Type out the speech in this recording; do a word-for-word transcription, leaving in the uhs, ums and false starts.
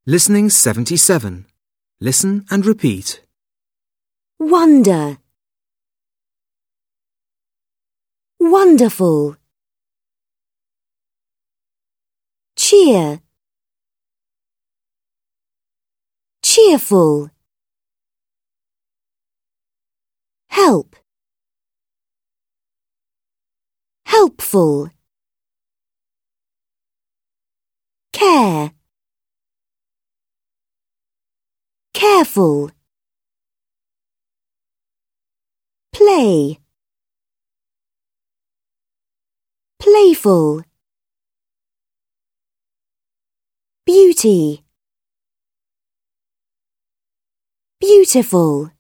Listening seventy-seven. Listen and repeat. Wonder. Wonderful. Cheer. Cheerful. Help. Helpful. Care. Careful. Play. Playful. Beauty. Beautiful.